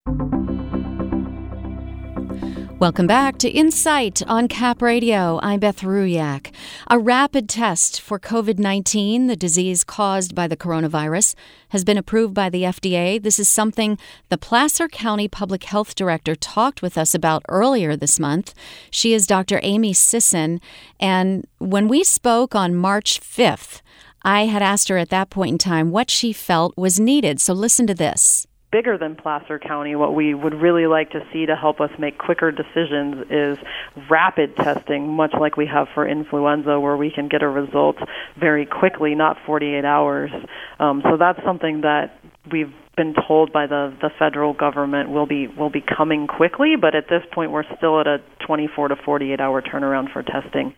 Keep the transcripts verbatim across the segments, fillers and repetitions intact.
Welcome back to Insight on Cap Radio. I'm Beth Ruyak. A rapid test for covid nineteen, the disease caused by the coronavirus, has been approved by the F D A. This is something the Placer County Public Health Director talked with us about earlier this month. She is Doctor Amy Sisson, and when we spoke on March fifth, I had asked her at that point in time what she felt was needed. So listen to this. Bigger than Placer County, what we would really like to see to help us make quicker decisions is rapid testing, much like we have for influenza, where we can get a result very quickly, not forty-eight hours. Um, so that's something that we've been told by the, the federal government will be will be coming quickly, but at this point we're still at a twenty-four to forty-eight hour turnaround for testing.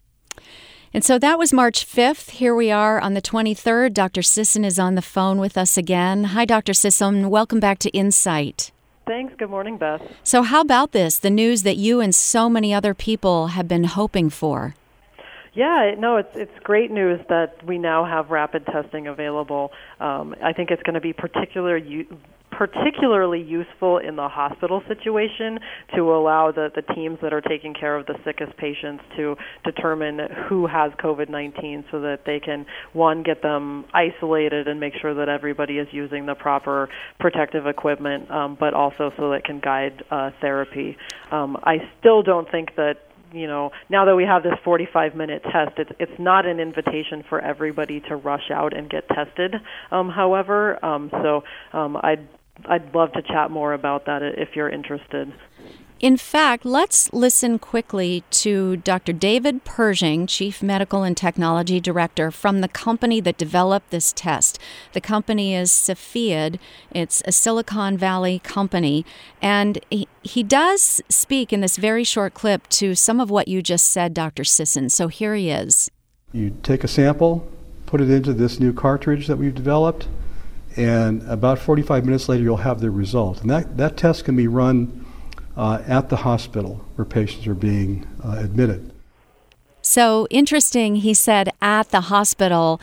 And so that was March fifth. Here we are on the twenty-third. Doctor Sisson is on the phone with us again. Hi, Doctor Sisson. Welcome back to Insight. Thanks. Good morning, Beth. So how about this, the news that you and so many other people have been hoping for? Yeah, no, it's it's great news that we now have rapid testing available. Um, I think it's going to be particular u- particularly useful in the hospital situation to allow the, the teams that are taking care of the sickest patients to determine who has covid nineteen so that they can, one, get them isolated and make sure that everybody is using the proper protective equipment, um, but also so that it can guide uh, therapy. Um, I still don't think that you know, now that we have this forty-five minute test, it's it's not an invitation for everybody to rush out and get tested. Um, however, um, so um, I'd I'd love to chat more about that if you're interested. In fact, let's listen quickly to Doctor David Pershing, Chief Medical and Technology Director from the company that developed this test. The company is Cepheid. It's a Silicon Valley company. And he, he does speak in this very short clip to some of what you just said, Doctor Sisson. So here he is. You take a sample, put it into this new cartridge that we've developed, and about forty-five minutes later you'll have the result. And that, that test can be run Uh, at the hospital where patients are being uh, admitted. So interesting, he said, at the hospital.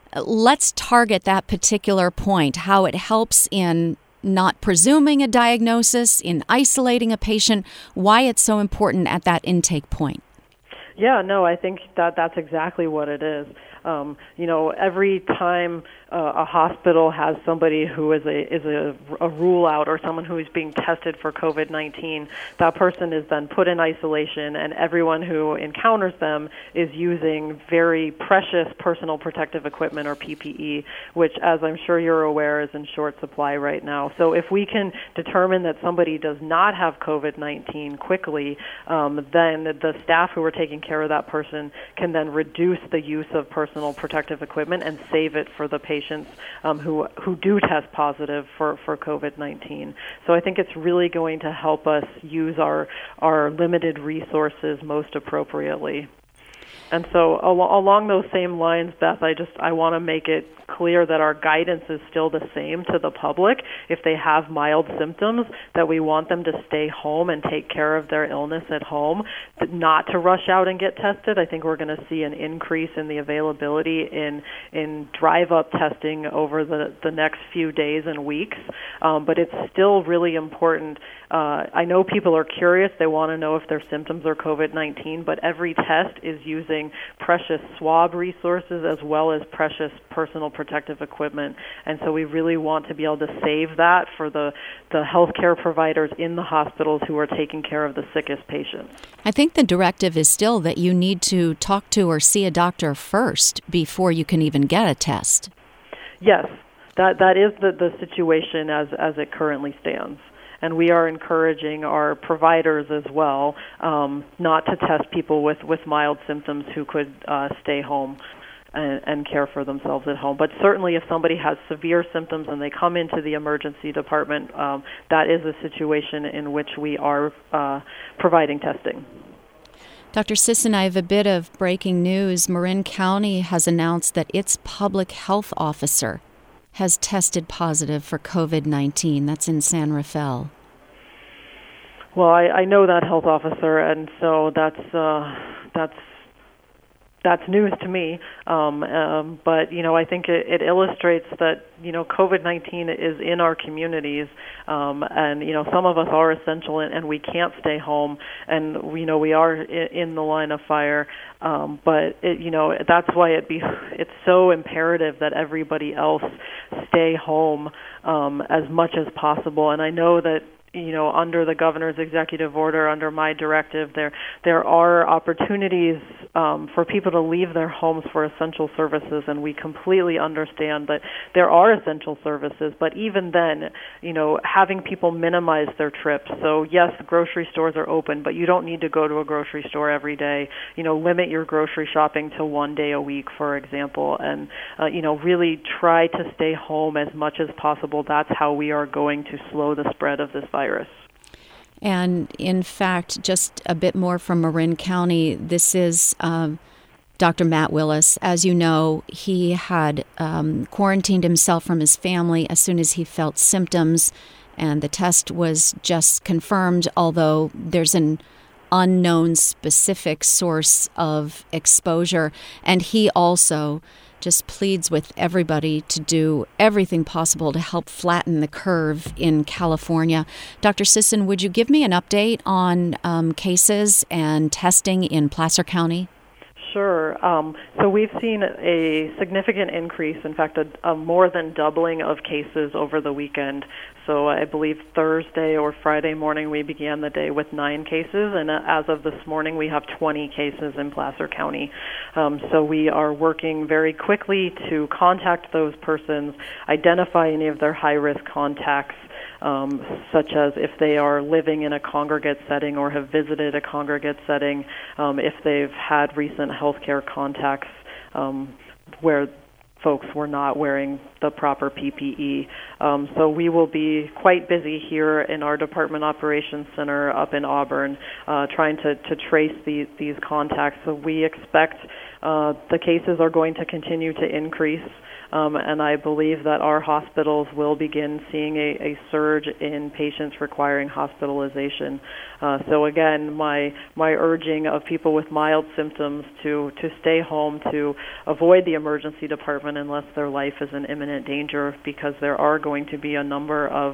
Let's target that particular point, how it helps in not presuming a diagnosis, in isolating a patient, why it's so important at that intake point. Yeah, no, I think that that's exactly what it is. Um, you know, every time uh, a hospital has somebody who is a is a, a rule out or someone who is being tested for covid nineteen, that person is then put in isolation, and everyone who encounters them is using very precious personal protective equipment or P P E, which, as I'm sure you're aware, is in short supply right now. So if we can determine that somebody does not have covid nineteen quickly, um, then the staff who are taking care of that person can then reduce the use of personal protective equipment and save it for the patients um, who who do test positive for, for covid nineteen. So I think it's really going to help us use our our limited resources most appropriately. And so al- along those same lines, Beth, I just I want to make it clear that our guidance is still the same to the public. If they have mild symptoms, that we want them to stay home and take care of their illness at home, but not to rush out and get tested. I think we're going to see an increase in the availability in in drive-up testing over the, the next few days and weeks. Um, but it's still really important. Uh, I know people are curious. They want to know if their symptoms are covid nineteen, but every test is using precious swab resources as well as precious personal protective equipment. And so we really want to be able to save that for the, the healthcare providers in the hospitals who are taking care of the sickest patients. I think the directive is still that you need to talk to or see a doctor first before you can even get a test. Yes, that that is the, the situation as, as it currently stands. And we are encouraging our providers as well um, not to test people with, with mild symptoms who could uh, stay home and, and care for themselves at home. But certainly if somebody has severe symptoms and they come into the emergency department, um, that is a situation in which we are uh, providing testing. Doctor Sisson, I have a bit of breaking news. Marin County has announced that its public health officer has tested positive for covid nineteen. That's in San Rafael. Well, I, I know that health officer, and so that's uh, that's that's news to me, um, um, but you know I think it, it illustrates that you know COVID nineteen is in our communities, um, and you know some of us are essential and, and we can't stay home, and you know we are in, in the line of fire. Um, but it, you know that's why it be it's so imperative that everybody else stay home um, as much as possible. And I know that. You know, under the governor's executive order, under my directive, there there are opportunities um, for people to leave their homes for essential services, and we completely understand that there are essential services. But even then, you know, having people minimize their trips. So yes, grocery stores are open, but you don't need to go to a grocery store every day. You know, limit your grocery shopping to one day a week, for example, and uh, you know, really try to stay home as much as possible. That's how we are going to slow the spread of this virus. Virus. And in fact, just a bit more from Marin County, this is um, Doctor Matt Willis. As you know, he had um, quarantined himself from his family as soon as he felt symptoms, and the test was just confirmed, although there's an unknown specific source of exposure. And he also just pleads with everybody to do everything possible to help flatten the curve in California. Doctor Sisson, would you give me an update on um, cases and testing in Placer County? Sure. Um, so we've seen a significant increase, in fact, a, a more than doubling of cases over the weekend. So I believe Thursday or Friday morning we began the day with nine cases, and as of this morning we have twenty cases in Placer County. Um, so we are working very quickly to contact those persons, identify any of their high-risk contacts, Um, such as if they are living in a congregate setting or have visited a congregate setting, um, if they've had recent healthcare contacts um, where folks were not wearing the proper P P E. Um, so we will be quite busy here in our Department Operations Center up in Auburn, uh, trying to, to trace these, these contacts. So we expect uh, the cases are going to continue to increase. Um, and I believe that our hospitals will begin seeing a, a surge in patients requiring hospitalization. Uh, so again, my my urging of people with mild symptoms to, to stay home, to avoid the emergency department unless their life is in imminent danger, because there are going to be a number of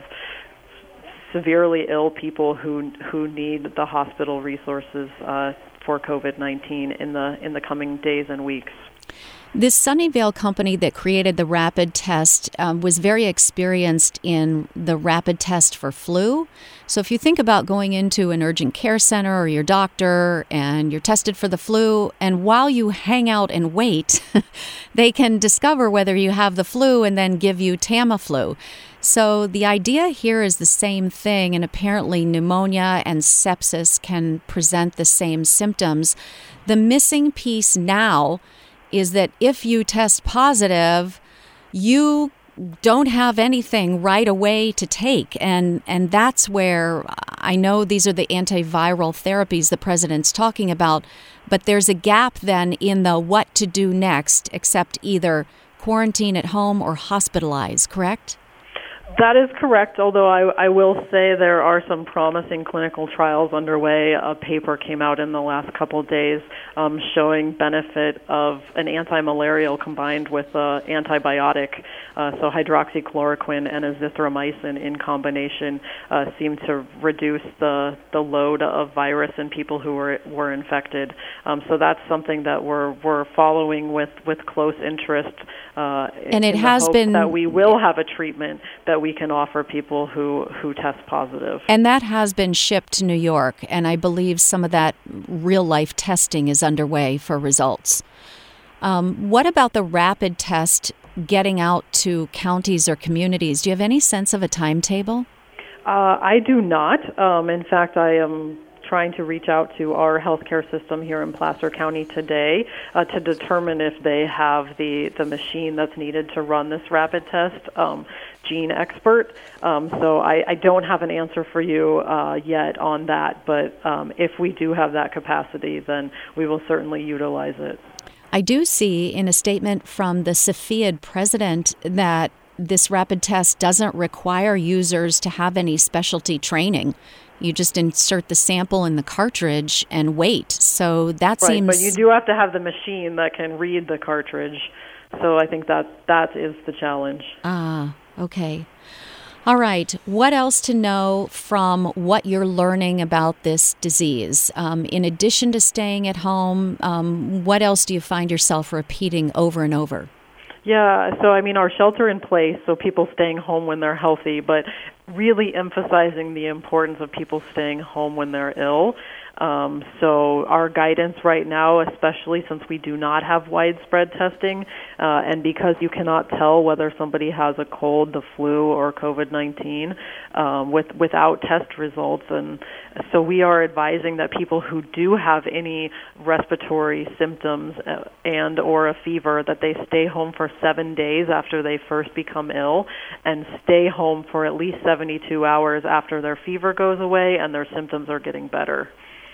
severely ill people who who need the hospital resources uh, for COVID nineteen in the in the coming days and weeks. This Sunnyvale company that created the rapid test um, was very experienced in the rapid test for flu. So if you think about going into an urgent care center or your doctor and you're tested for the flu, and while you hang out and wait, they can discover whether you have the flu and then give you Tamiflu. So the idea here is the same thing, and apparently pneumonia and sepsis can present the same symptoms. The missing piece now is that if you test positive, you don't have anything right away to take. And and that's where I know these are the antiviral therapies the president's talking about, but there's a gap then in the what to do next, except either quarantine at home or hospitalize, correct? That is correct, although I, I will say there are some promising clinical trials underway. A paper came out in the last couple of days um, showing benefit of an anti-malarial combined with an antibiotic. Uh, so hydroxychloroquine and azithromycin in combination uh, seem to reduce the, the load of virus in people who were were infected. Um, so that's something that we're we're following with, with close interest. Uh, and it has been that we will have a treatment that we can offer people who, who test positive. And that has been shipped to New York, and I believe some of that real-life testing is underway for results. Um, what about the rapid test getting out to counties or communities? Do you have any sense of a timetable? Uh, I do not. Um, in fact, I am trying to reach out to our healthcare system here in Placer County today uh, to determine if they have the, the machine that's needed to run this rapid test, um, Gene Expert. Um, so I, I don't have an answer for you uh, yet on that, but um, if we do have that capacity, then we will certainly utilize it. I do see in a statement from the Cepheid president that this rapid test doesn't require users to have any specialty training. You just insert the sample in the cartridge and wait. So that right, seems... But you do have to have the machine that can read the cartridge. So I think that that is the challenge. Ah, okay. All right. What else to know from what you're learning about this disease? Um, in addition to staying at home, um, what else do you find yourself repeating over and over? Yeah, so I mean, our shelter in place, so people staying home when they're healthy, but really emphasizing the importance of people staying home when they're ill. Um, so our guidance right now, especially since we do not have widespread testing, uh, and because you cannot tell whether somebody has a cold, the flu, or COVID nineteen um, with without test results, and so we are advising that people who do have any respiratory symptoms uh, and or a fever, that they stay home for seven days after they first become ill, and stay home for at least seventy-two hours after their fever goes away and their symptoms are getting better.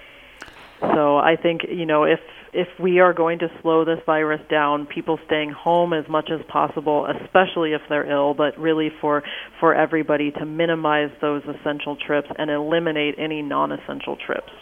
So I think, you know, if if we are going to slow this virus down, people staying home as much as possible, especially if they're ill, but really for, for everybody to minimize those essential trips and eliminate any non-essential trips.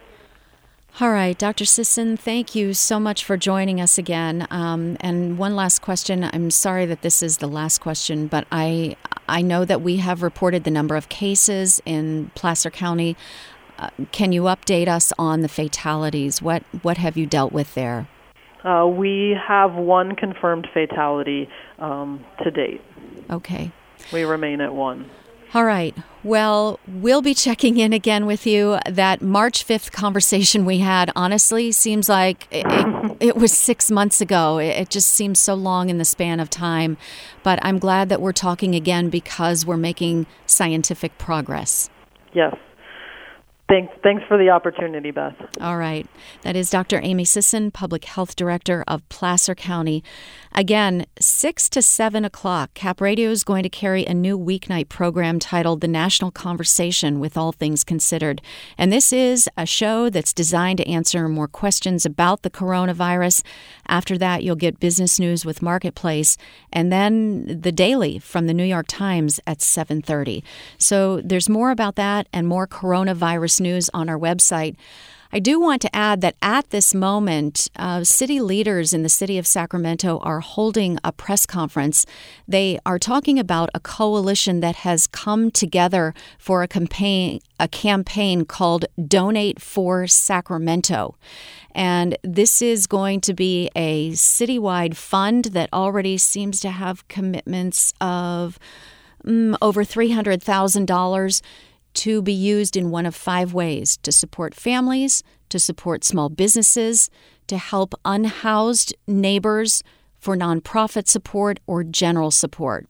All right, Doctor Sisson, thank you so much for joining us again. Um, and one last question. I'm sorry that this is the last question, but I I know that we have reported the number of cases in Placer County. Uh, can you update us on the fatalities? What what have you dealt with there? Uh, we have one confirmed fatality um, to date. Okay. We remain at one. All right. Well, we'll be checking in again with you. That March fifth conversation we had, honestly, seems like it, it, it was six months ago. It, it just seems so long in the span of time. But I'm glad that we're talking again because we're making scientific progress. Yes. Thanks, thanks for the opportunity, Beth. All right. That is Doctor Amy Sisson, Public Health Director of Placer County. Again, six to seven o'clock, Cap Radio is going to carry a new weeknight program titled The National Conversation with All Things Considered. And this is a show that's designed to answer more questions about the coronavirus. After that, you'll get business news with Marketplace, and then the Daily from the New York Times at seven thirty. So there's more about that and more coronavirus news on our website. I do want to add that at this moment, uh, city leaders in the city of Sacramento are holding a press conference. They are talking about a coalition that has come together for a campaign, a campaign called Donate for Sacramento. And this is going to be a citywide fund that already seems to have commitments of mm, over three hundred thousand dollars to be used in one of five ways: to support families, to support small businesses, to help unhoused neighbors, for nonprofit support, or general support.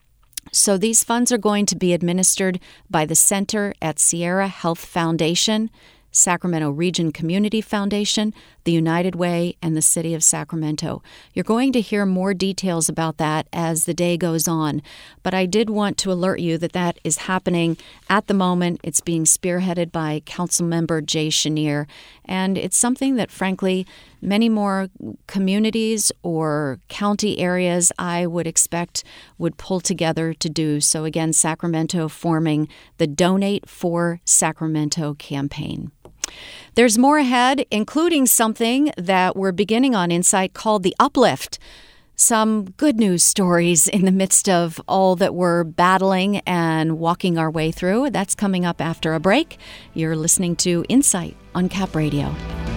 So these funds are going to be administered by the Center at Sierra Health Foundation, Sacramento Region Community Foundation, the United Way, and the City of Sacramento. You're going to hear more details about that as the day goes on, but I did want to alert you that that is happening at the moment. It's being spearheaded by Councilmember Jay Chenier, and it's something that, frankly, many more communities or county areas I would expect would pull together to do. So again, Sacramento forming the Donate for Sacramento campaign. There's more ahead, including something that we're beginning on Insight called The Uplift. Some good news stories in the midst of all that we're battling and walking our way through. That's coming up after a break. You're listening to Insight on Cap Radio.